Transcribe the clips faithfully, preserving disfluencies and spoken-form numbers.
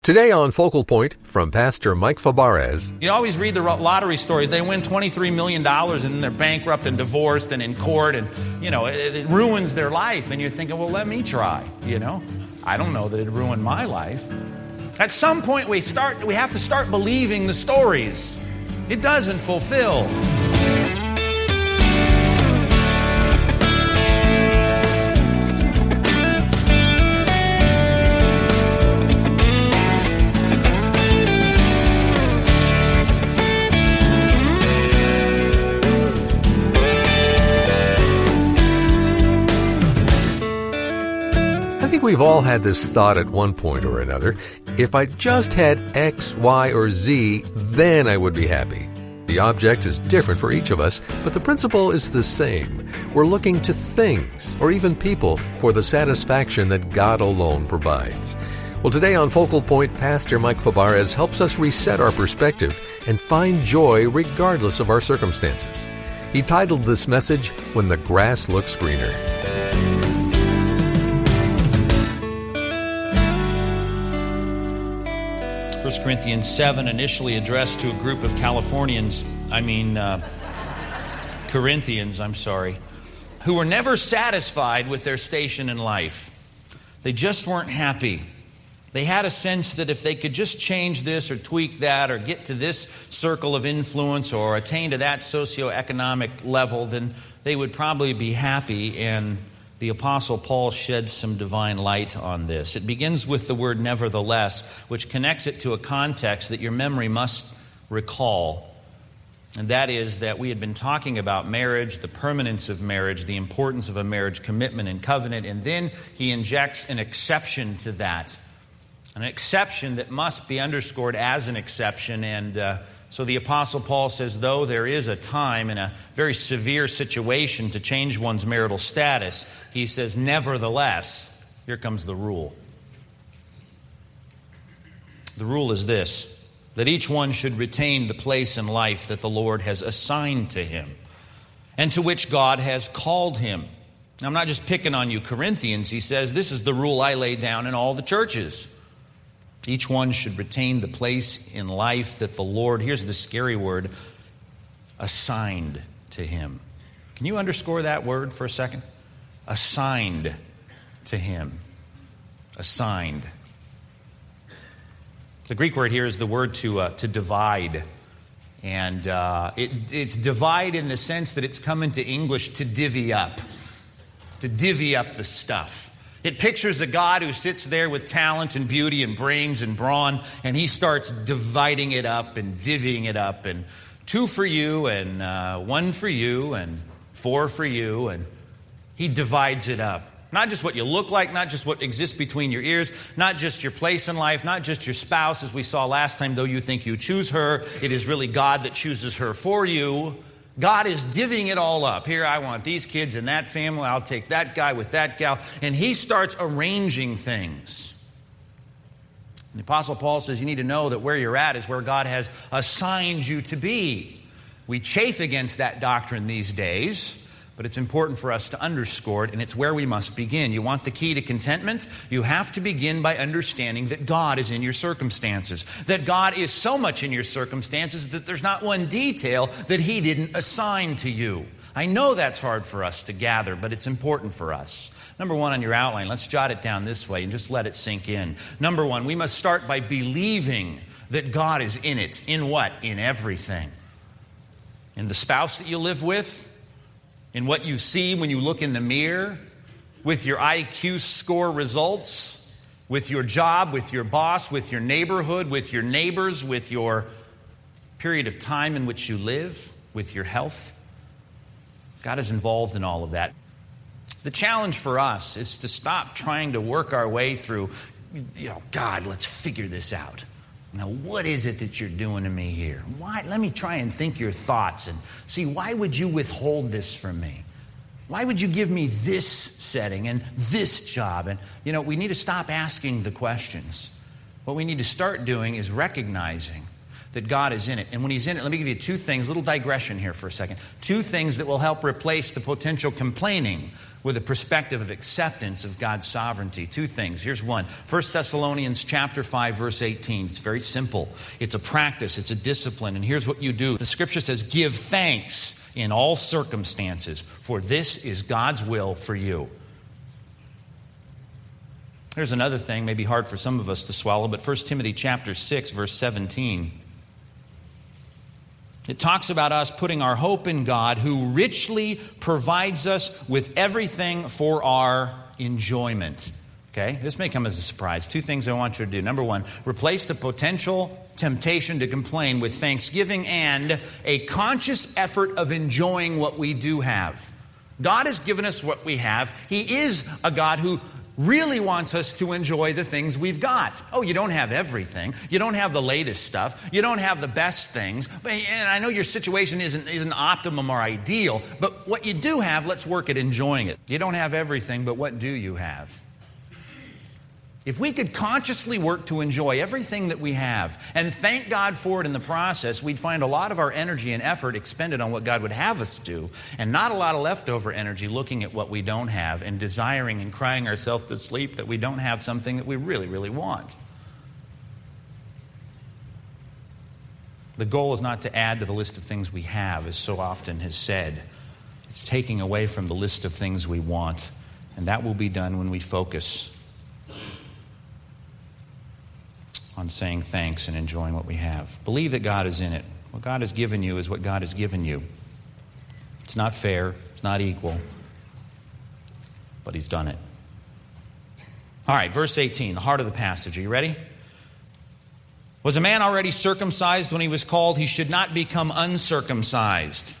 Today on Focal Point from Pastor Mike Fabarez. You always read the lottery stories. They win twenty-three million dollars and they're bankrupt and divorced and in court and, you know, it, it ruins their life. And you're thinking, well, let me try, you know. I don't know that it ruined my life. At some point we start, we have to start believing the stories. It doesn't fulfill. We've all had this thought at one point or another. If I just had X, Y, or Z, then I would be happy. The object is different for each of us, but the principle is the same. We're looking to things, or even people, for the satisfaction that God alone provides. Well, today on Focal Point, Pastor Mike Fabarez helps us reset our perspective and find joy regardless of our circumstances. He titled this message, When the Grass Looks Greener. First Corinthians seven, initially addressed to a group of Californians, I mean, uh, Corinthians, I'm sorry, who were never satisfied with their station in life. They just weren't happy. They had a sense that if they could just change this or tweak that or get to this circle of influence or attain to that socioeconomic level, then they would probably be happy. And the Apostle Paul sheds some divine light on this. It begins with the word nevertheless, which connects it to a context that your memory must recall. And that is that we had been talking about marriage, the permanence of marriage, the importance of a marriage commitment and covenant, and then he injects an exception to that. An exception that must be underscored as an exception. And uh, so the Apostle Paul says, though there is a time in a very severe situation to change one's marital status, he says, nevertheless, here comes the rule. The rule is this, that each one should retain the place in life that the Lord has assigned to him and to which God has called him. Now, I'm not just picking on you Corinthians. He says, this is the rule I lay down in all the churches. Each one should retain the place in life that the Lord, here's the scary word, assigned to him. Can you underscore that word for a second? Assigned to him. Assigned. The Greek word here is the word to uh, to divide. And uh, it, it's divide in the sense that it's come into English to divvy up. To divvy up the stuff. It pictures a God who sits there with talent and beauty and brains and brawn, and he starts dividing it up and divvying it up, and two for you and uh, one for you and four for you, and he divides it up. Not just what you look like, not just what exists between your ears, not just your place in life, not just your spouse, as we saw last time, though you think you choose her, it is really God that chooses her for you. God is divvying it all up. Here, I want these kids in that family. I'll take that guy with that gal. And he starts arranging things. And the Apostle Paul says you need to know that where you're at is where God has assigned you to be. We chafe against that doctrine these days, but it's important for us to underscore it, and it's where we must begin. You want the key to contentment? You have to begin by understanding that God is in your circumstances. That God is so much in your circumstances that there's not one detail that he didn't assign to you. I know that's hard for us to gather, but it's important for us. Number one on your outline, let's jot it down this way and just let it sink in. Number one, we must start by believing that God is in it. In what? In everything. In the spouse that you live with, in what you see when you look in the mirror, with your I Q score results, with your job, with your boss, with your neighborhood, with your neighbors, with your period of time in which you live, with your health. God is involved in all of that. The challenge for us is to stop trying to work our way through, you know, God, let's figure this out. Now, what is it that you're doing to me here? Why? Let me try and think your thoughts and see, why would you withhold this from me? Why would you give me this setting and this job? And, you know, we need to stop asking the questions. What we need to start doing is recognizing that God is in it. And when he's in it, let me give you two things, little digression here for a second. Two things that will help replace the potential complaining with a perspective of acceptance of God's sovereignty. Two things. Here's one. First Thessalonians chapter five, verse eighteen. It's very simple. It's a practice. It's a discipline. And here's what you do. The scripture says, give thanks in all circumstances, for this is God's will for you. Here's another thing, maybe hard for some of us to swallow, but First Timothy chapter six, verse seventeen. It talks about us putting our hope in God, who richly provides us with everything for our enjoyment. Okay? This may come as a surprise. Two things I want you to do. Number one, replace the potential temptation to complain with thanksgiving and a conscious effort of enjoying what we do have. God has given us what we have. He is a God who really wants us to enjoy the things we've got. Oh, you don't have everything. You don't have the latest stuff. You don't have the best things. And I know your situation isn't, isn't optimum or ideal, but what you do have, let's work at enjoying it. You don't have everything, but what do you have? If we could consciously work to enjoy everything that we have and thank God for it in the process, we'd find a lot of our energy and effort expended on what God would have us do, and not a lot of leftover energy looking at what we don't have and desiring and crying ourselves to sleep that we don't have something that we really, really want. The goal is not to add to the list of things we have, as so often has said. It's taking away from the list of things we want, and that will be done when we focus on saying thanks and enjoying what we have. Believe that God is in it. What God has given you is what God has given you. It's not fair. It's not equal. But He's done it. All right, verse eighteen, the heart of the passage. Are you ready? Was a man already circumcised when he was called? He should not become uncircumcised.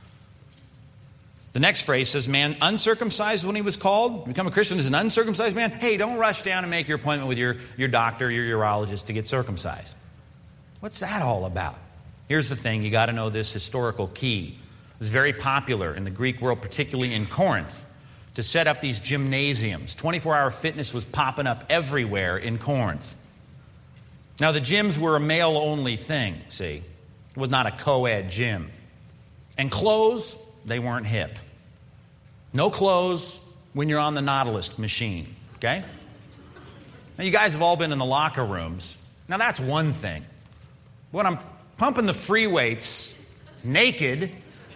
The next phrase says, man uncircumcised when he was called, become a Christian as an uncircumcised man. Hey, don't rush down and make your appointment with your, your doctor, your urologist to get circumcised. What's that all about? Here's the thing, you got to know this historical key. It was very popular in the Greek world, particularly in Corinth, to set up these gymnasiums. twenty-four hour fitness was popping up everywhere in Corinth. Now, the gyms were a male-only thing, see. It was not a co-ed gym. And clothes, they weren't hip. No clothes when you're on the Nautilus machine, okay? Now, you guys have all been in the locker rooms. Now, that's one thing. When I'm pumping the free weights naked,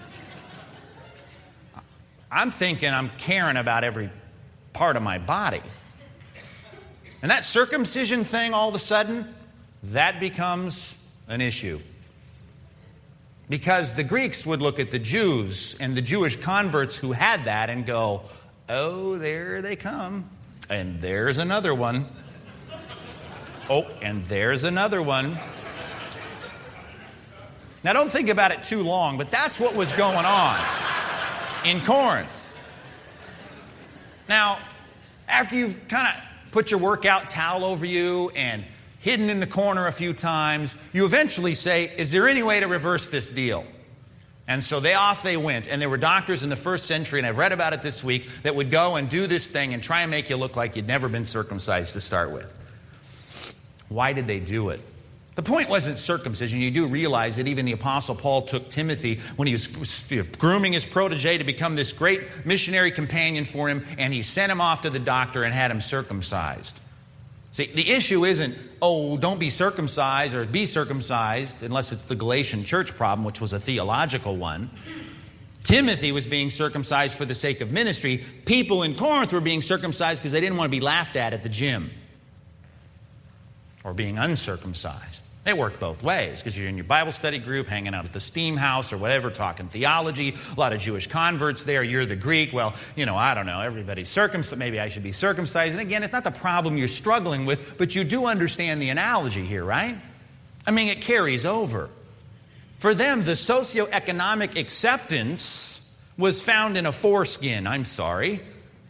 I'm thinking I'm caring about every part of my body. And that circumcision thing, all of a sudden, that becomes an issue. Because the Greeks would look at the Jews and the Jewish converts who had that and go, oh, there they come. And there's another one. Oh, and there's another one. Now, don't think about it too long, but that's what was going on in Corinth. Now, after you've kind of put your workout towel over you and hidden in the corner a few times, you eventually say, is there any way to reverse this deal? And so they off they went. And there were doctors in the first century, and I've read about it this week, that would go and do this thing and try and make you look like you'd never been circumcised to start with. Why did they do it? The point wasn't circumcision. You do realize that even the Apostle Paul took Timothy when he was grooming his protege to become this great missionary companion for him, and he sent him off to the doctor and had him circumcised. See, the issue isn't, oh, don't be circumcised or be circumcised, unless it's the Galatian church problem, which was a theological one. Timothy was being circumcised for the sake of ministry. People in Corinth were being circumcised because they didn't want to be laughed at at the gym. Or being uncircumcised. They work both ways, because you're in your Bible study group, hanging out at the Steam House or whatever, talking theology. A lot of Jewish converts there. You're the Greek. Well, you know, I don't know. Everybody's circumcised. Maybe I should be circumcised. And again, it's not the problem you're struggling with, but you do understand the analogy here, right? I mean, it carries over. For them, the socioeconomic acceptance was found in a foreskin. I'm sorry.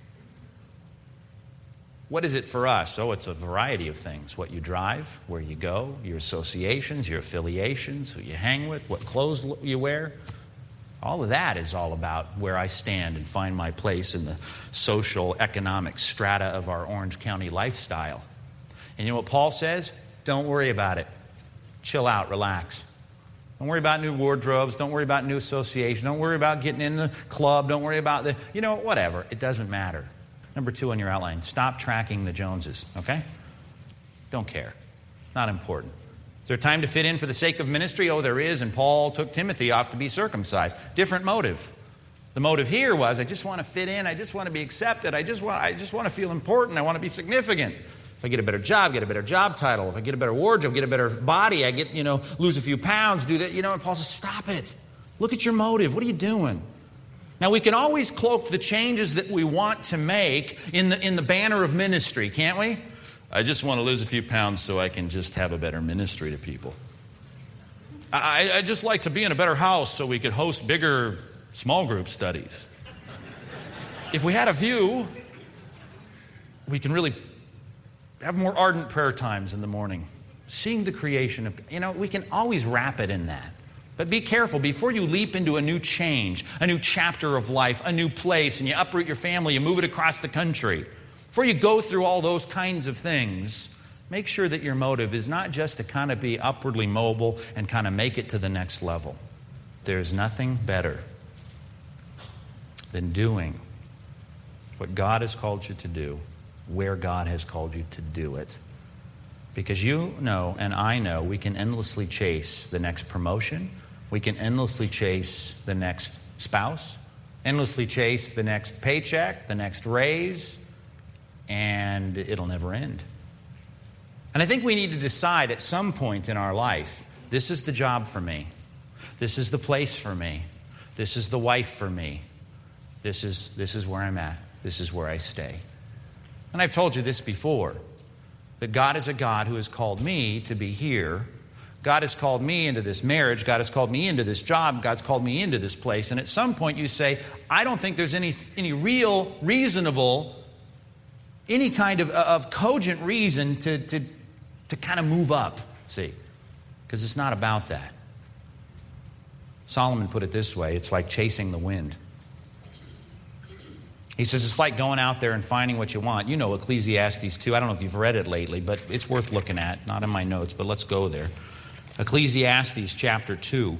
What is it for us? Oh, it's a variety of things. What you drive, where you go, your associations, your affiliations, who you hang with, what clothes you wear. All of that is all about where I stand and find my place in the social, economic strata of our Orange County lifestyle. And you know what Paul says? Don't worry about it. Chill out, relax. Don't worry about new wardrobes. Don't worry about new association. Don't worry about getting in the club. Don't worry about the, you know, whatever. It doesn't matter. Number two on your outline, stop tracking the Joneses, okay? Don't care. Not important. Is there time to fit in for the sake of ministry? Oh, there is, and Paul took Timothy off to be circumcised. Different motive. The motive here was, I just want to fit in. I just want to be accepted. I just want, I just want to feel important. I want to be significant. If I get a better job, get a better job title. If I get a better wardrobe, get a better body, I get, you know, lose a few pounds, do that. You know, and Paul says, stop it. Look at your motive. What are you doing? Now, we can always cloak the changes that we want to make in the, in the banner of ministry, can't we? I just want to lose a few pounds so I can just have a better ministry to people. I, I just like to be in a better house so we could host bigger small group studies. If we had a view, we can really have more ardent prayer times in the morning. Seeing the creation of, you know, we can always wrap it in that. But be careful, before you leap into a new change, a new chapter of life, a new place, and you uproot your family, you move it across the country. Before you go through all those kinds of things, make sure that your motive is not just to kind of be upwardly mobile and kind of make it to the next level. There's nothing better than doing what God has called you to do, where God has called you to do it. Because you know, and I know, we can endlessly chase the next promotion. We can endlessly chase the next spouse, endlessly chase the next paycheck, the next raise, and it'll never end. And I think we need to decide at some point in our life, this is the job for me. This is the place for me. This is the wife for me. This is, this is where I'm at. This is where I stay. And I've told you this before, that God is a God who has called me to be here. God has called me into this marriage. God has called me into this job. God's called me into this place. And at some point you say, I don't think there's any, any real, reasonable, any kind of, of cogent reason to, to, to kind of move up, see? Because it's not about that. Solomon put it this way, it's like chasing the wind. He says it's like going out there and finding what you want. You know Ecclesiastes two. I don't know if you've read it lately, but it's worth looking at. Not in my notes, but let's go there. Ecclesiastes chapter two.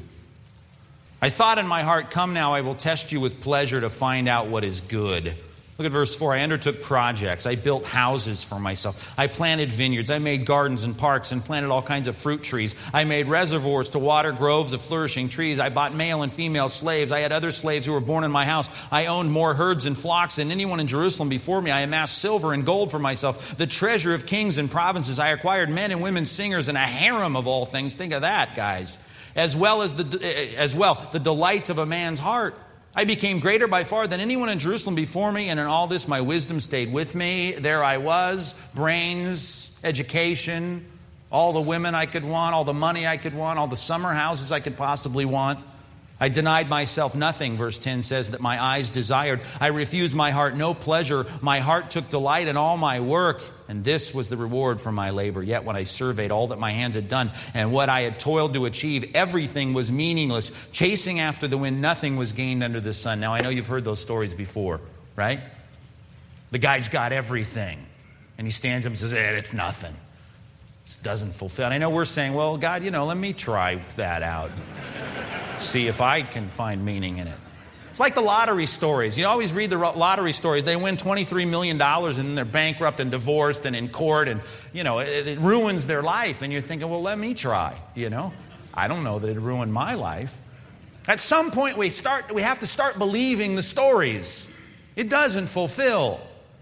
I thought in my heart, come now, I will test you with pleasure to find out what is good. Look at verse four. I undertook projects. I built houses for myself. I planted vineyards. I made gardens and parks and planted all kinds of fruit trees. I made reservoirs to water groves of flourishing trees. I bought male and female slaves. I had other slaves who were born in my house. I owned more herds and flocks than anyone in Jerusalem before me. I amassed silver and gold for myself, the treasure of kings and provinces. I acquired men and women singers and a harem of all things. Think of that, guys. As well as the, as well, the delights of a man's heart. I became greater by far than anyone in Jerusalem before me, and in all this my wisdom stayed with me. There I was, brains, education, all the women I could want, all the money I could want, all the summer houses I could possibly want. I denied myself nothing, verse ten says, that my eyes desired. I refused my heart no pleasure. My heart took delight in all my work, and this was the reward for my labor. Yet when I surveyed all that my hands had done and what I had toiled to achieve, everything was meaningless. Chasing after the wind, nothing was gained under the sun. Now, I know you've heard those stories before, right? The guy's got everything, and he stands up and says, eh, it's nothing. It doesn't fulfill. And I know we're saying, well, God, you know, let me try that out. See if I can find meaning in it. It's like the lottery stories. You always read the lottery stories. They win twenty-three million dollars and then they're bankrupt and divorced and in court, and, you know, it, it ruins their life. And you're thinking, well, let me try, you know. I don't know that it ruined my life. At some point we start, we have to start believing the stories. It doesn't fulfill.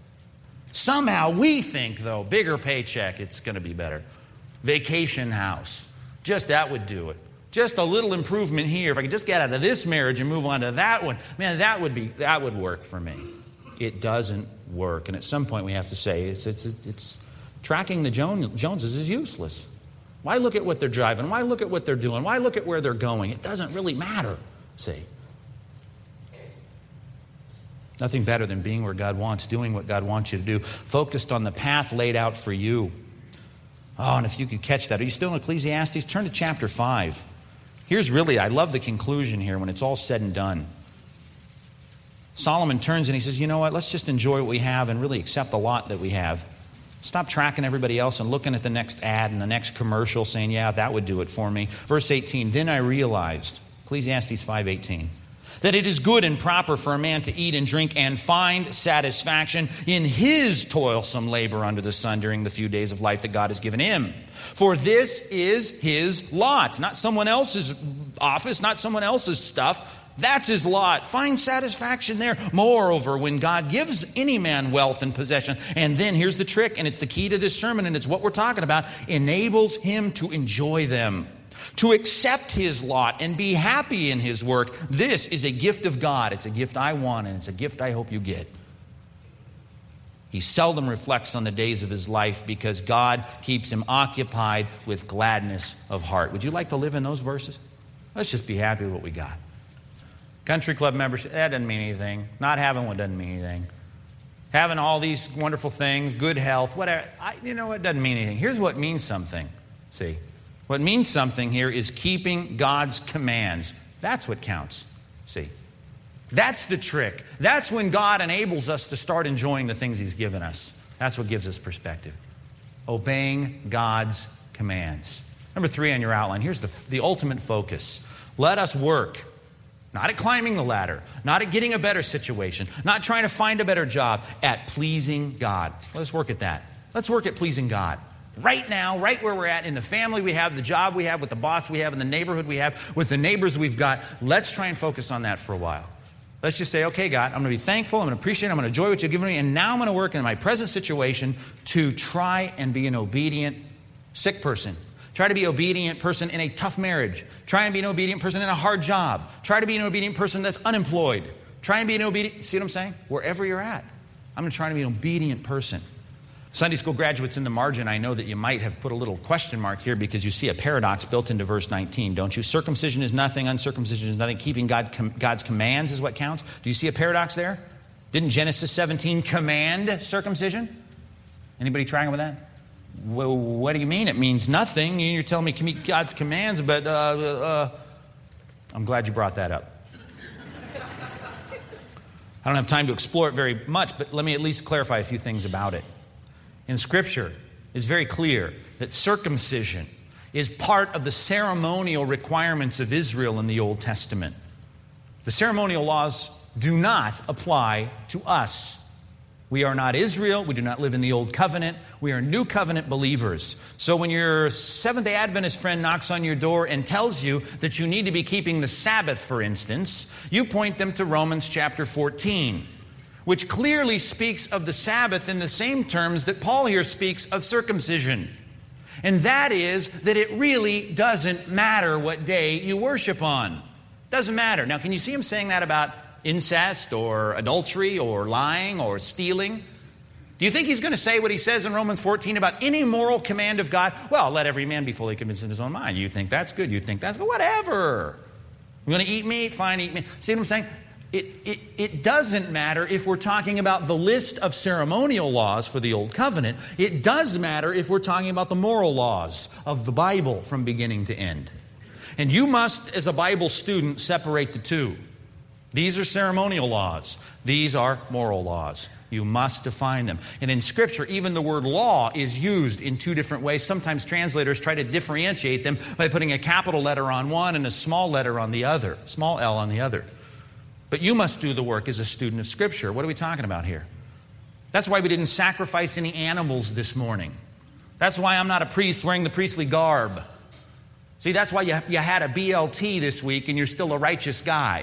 Somehow we think, though, bigger paycheck, it's going to be better. Vacation house. Just that would do it. Just a little improvement here. If I could just get out of this marriage and move on to that one, man, that would be that would work for me. It doesn't work. And at some point we have to say, it's it's it's tracking the Joneses is useless. Why look at what they're driving? Why look at what they're doing? Why look at where they're going? It doesn't really matter, see. Nothing better than being where God wants, doing what God wants you to do, focused on the path laid out for you. Oh, and if you could catch that. Are you still in Ecclesiastes? Turn to chapter five. Here's really, I love the conclusion here when it's all said and done. Solomon turns and he says, you know what, let's just enjoy what we have and really accept the lot that we have. Stop tracking everybody else and looking at the next ad and the next commercial saying, yeah, that would do it for me. Verse eighteen, then I realized, Ecclesiastes five eighteen, that it is good and proper for a man to eat and drink and find satisfaction in his toilsome labor under the sun during the few days of life that God has given him. For this is his lot, not someone else's office, not someone else's stuff. That's his lot. Find satisfaction there. Moreover, when God gives any man wealth and possession, and then here's the trick, and it's the key to this sermon, and it's what we're talking about, enables him to enjoy them, to accept his lot and be happy in his work. This is a gift of God. It's a gift I want, and it's a gift I hope you get. He seldom reflects on the days of his life because God keeps him occupied with gladness of heart. Would you like to live in those verses? Let's just be happy with what we got. Country club membership, that doesn't mean anything. Not having one doesn't mean anything. Having all these wonderful things, good health, whatever, I, you know, it doesn't mean anything. Here's what means something. See, what means something here is keeping God's commands. That's what counts. See, that's the trick. That's when God enables us to start enjoying the things he's given us. That's what gives us perspective. Obeying God's commands. Number three on your outline, here's the, the ultimate focus. Let us work. Not at climbing the ladder, not at getting a better situation, not trying to find a better job, at pleasing God. Let's work at that. Let's work at pleasing God. Right now, right where we're at, in the family we have, the job we have, with the boss we have, in the neighborhood we have, with the neighbors we've got, let's try and focus on that for a while. Let's just say, okay, God, I'm going to be thankful, I'm going to appreciate it, I'm going to enjoy what you've given me, and now I'm going to work in my present situation to try and be an obedient sick person. Try to be an obedient person in a tough marriage. Try and be an obedient person in a hard job. Try to be an obedient person that's unemployed. Try and be an obedient, see what I'm saying? Wherever you're at. I'm going to try to be an obedient person. Sunday school graduates in the margin, I know that you might have put a little question mark here because you see a paradox built into verse nineteen, don't you? Circumcision is nothing, uncircumcision is nothing. Keeping God, com, God's commands is what counts. Do you see a paradox there? Didn't Genesis seventeen command circumcision? Anybody tracking with that? Well, what do you mean? It means nothing. You're telling me keep God's commands, but uh, uh, I'm glad you brought that up. I don't have time to explore it very much, but let me at least clarify a few things about it. In Scripture, it's very clear that circumcision is part of the ceremonial requirements of Israel in the Old Testament. The ceremonial laws do not apply to us. We are not Israel. We do not live in the Old Covenant. We are New Covenant believers. So when your Seventh-day Adventist friend knocks on your door and tells you that you need to be keeping the Sabbath, for instance, you point them to Romans chapter fourteen, which clearly speaks of the Sabbath in the same terms that Paul here speaks of circumcision. And that is that it really doesn't matter what day you worship on. Doesn't matter. Now, can you see him saying that about incest or adultery or lying or stealing? Do you think he's going to say what he says in Romans fourteen about any moral command of God? Well, let every man be fully convinced in his own mind. You think that's good. You think that's good. Whatever. You want to eat meat? Fine, eat meat. See what I'm saying? It, it, it doesn't matter if we're talking about the list of ceremonial laws for the Old Covenant. It does matter if we're talking about the moral laws of the Bible from beginning to end. And you must, as a Bible student, separate the two. These are ceremonial laws. These are moral laws. You must define them. And in Scripture, even the word law is used in two different ways. Sometimes translators try to differentiate them by putting a capital letter on one and a small letter on the other, small l on the other. But you must do the work as a student of Scripture. What are we talking about here? That's why we didn't sacrifice any animals this morning. That's why I'm not a priest wearing the priestly garb. See, that's why you, you had a B L T this week and you're still a righteous guy.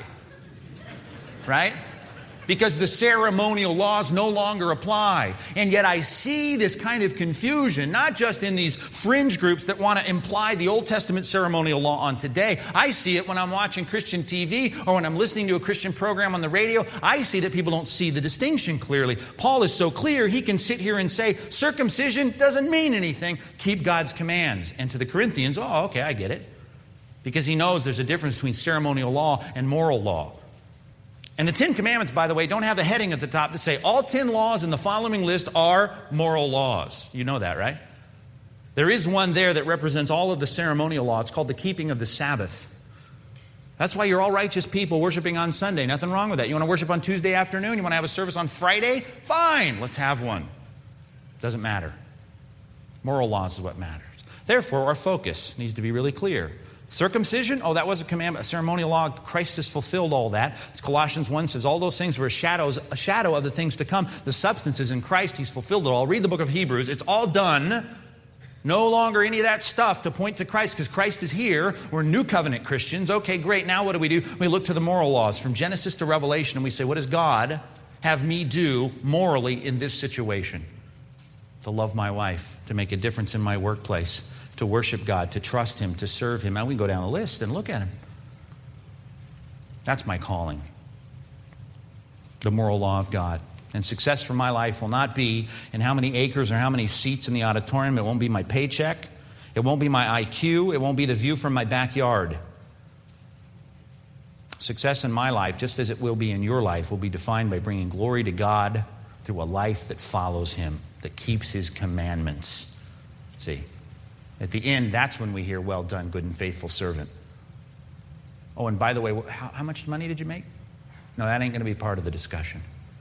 Right? Because the ceremonial laws no longer apply. And yet I see this kind of confusion, not just in these fringe groups that want to imply the Old Testament ceremonial law on today. I see it when I'm watching Christian T V or when I'm listening to a Christian program on the radio. I see that people don't see the distinction clearly. Paul is so clear, he can sit here and say, circumcision doesn't mean anything. Keep God's commands. And to the Corinthians, oh, okay, I get it. Because he knows there's a difference between ceremonial law and moral law. And the Ten Commandments, by the way, don't have a heading at the top to say all ten laws in the following list are moral laws. You know that, right? There is one there that represents all of the ceremonial law. It's called the keeping of the Sabbath. That's why you're all righteous people worshiping on Sunday. Nothing wrong with that. You want to worship on Tuesday afternoon? You want to have a service on Friday? Fine, let's have one. Doesn't matter. Moral laws is what matters. Therefore, our focus needs to be really clear. Circumcision, oh, that was a commandment, a ceremonial law. Christ has fulfilled all that. As Colossians one says, all those things were shadows, a shadow of the things to come. The substance is in Christ. He's fulfilled it all. Read the book of Hebrews. It's all done. No longer any of that stuff to point to Christ because Christ is here. We're new covenant Christians. Okay, great. Now what do we do? We look to the moral laws from Genesis to Revelation and we say, what does God have me do morally in this situation? To love my wife, to make a difference in my workplace, to worship God, to trust Him, to serve Him. And we can go down the list and look at Him. That's my calling. The moral law of God. And success for my life will not be in how many acres or how many seats in the auditorium. It won't be my paycheck. It won't be my I Q. It won't be the view from my backyard. Success in my life, just as it will be in your life, will be defined by bringing glory to God through a life that follows Him, that keeps His commandments. See? At the end, that's when we hear, well done, good and faithful servant. Oh, and by the way, how, how much money did you make? No, that ain't going to be part of the discussion.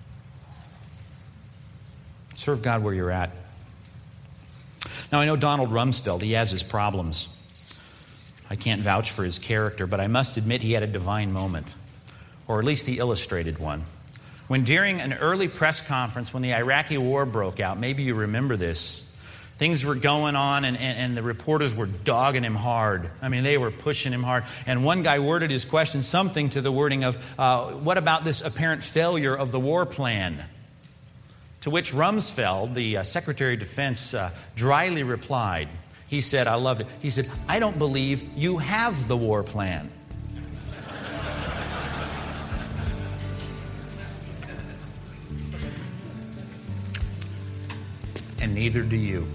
Serve God where you're at. Now, I know Donald Rumsfeld, he has his problems. I can't vouch for his character, but I must admit he had a divine moment, or at least he illustrated one. When during an early press conference, when the Iraqi war broke out, maybe you remember this, things were going on and, and, and the reporters were dogging him hard. I mean, they were pushing him hard. And one guy worded his question something to the wording of, uh, what about this apparent failure of the war plan? To which Rumsfeld, the uh, Secretary of Defense, uh, dryly replied. He said, I loved it. He said, I don't believe you have the war plan. And neither do you.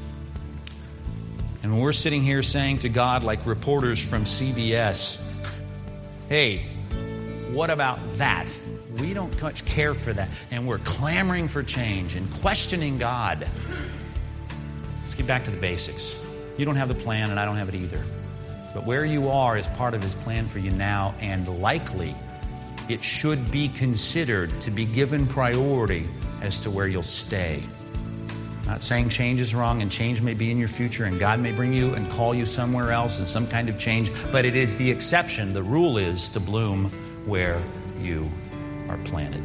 And when we're sitting here saying to God, like reporters from C B S, hey, what about that? We don't much care for that. And we're clamoring for change and questioning God. Let's get back to the basics. You don't have the plan, and I don't have it either. But where you are is part of His plan for you now, and likely it should be considered to be given priority as to where you'll stay. Not saying change is wrong, and change may be in your future, and God may bring you and call you somewhere else in some kind of change, but it is the exception. The rule is to bloom where you are planted.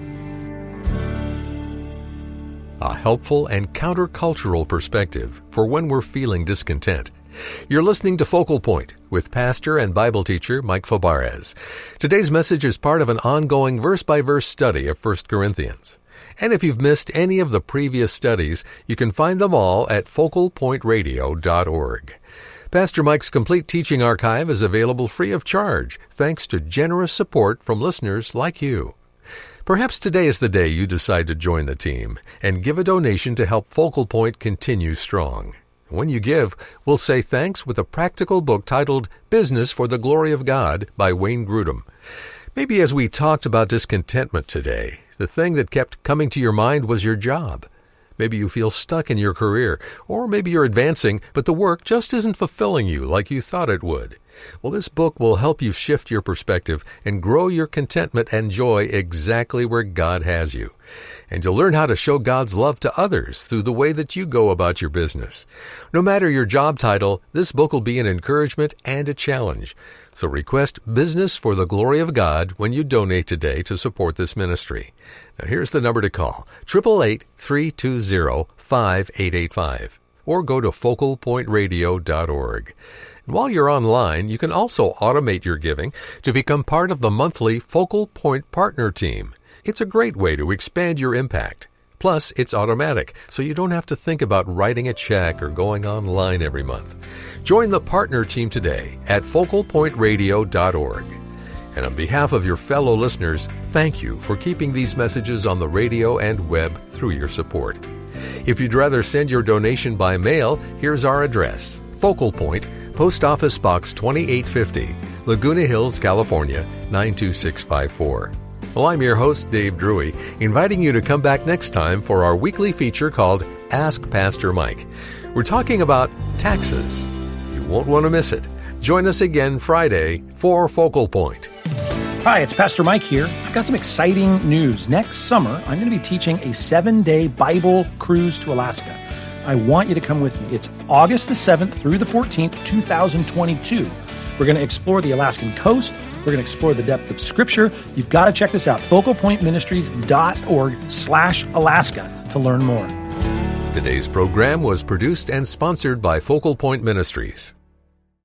A helpful and countercultural perspective for when we're feeling discontent. You're listening to Focal Point with pastor and Bible teacher Mike Fabarez. Today's message is part of an ongoing verse-by-verse study of First Corinthians. And if you've missed any of the previous studies, you can find them all at focal point radio dot org. Pastor Mike's complete teaching archive is available free of charge, thanks to generous support from listeners like you. Perhaps today is the day you decide to join the team and give a donation to help Focal Point continue strong. When you give, we'll say thanks with a practical book titled Business for the Glory of God by Wayne Grudem. Maybe as we talked about discontentment today, the thing that kept coming to your mind was your job. Maybe you feel stuck in your career, or maybe you're advancing, but the work just isn't fulfilling you like you thought it would. Well, this book will help you shift your perspective and grow your contentment and joy exactly where God has you. And you'll learn how to show God's love to others through the way that you go about your business. No matter your job title, this book will be an encouragement and a challenge. So request Business for the Glory of God when you donate today to support this ministry. Now here's the number to call, eight eight eight, three two zero, five eight eight five, or go to focal point radio dot org. And while you're online, you can also automate your giving to become part of the monthly Focal Point Partner Team. It's a great way to expand your impact. Plus, it's automatic, so you don't have to think about writing a check or going online every month. Join the partner team today at focal point radio dot org. And on behalf of your fellow listeners, thank you for keeping these messages on the radio and web through your support. If you'd rather send your donation by mail, here's our address. Focal Point, Post Office Box twenty-eight fifty, Laguna Hills, California, nine two six five four. Well, I'm your host, Dave Drury, inviting you to come back next time for our weekly feature called Ask Pastor Mike. We're talking about taxes. You won't want to miss it. Join us again Friday for Focal Point. Hi, it's Pastor Mike here. I've got some exciting news. Next summer, I'm going to be teaching a seven-day Bible cruise to Alaska. I want you to come with me. It's August the seventh through the fourteenth, twenty twenty-two. We're going to explore the Alaskan coast. We're going to explore the depth of Scripture. You've got to check this out, focalpointministries.org slash Alaska to learn more. Today's program was produced and sponsored by Focal Point Ministries.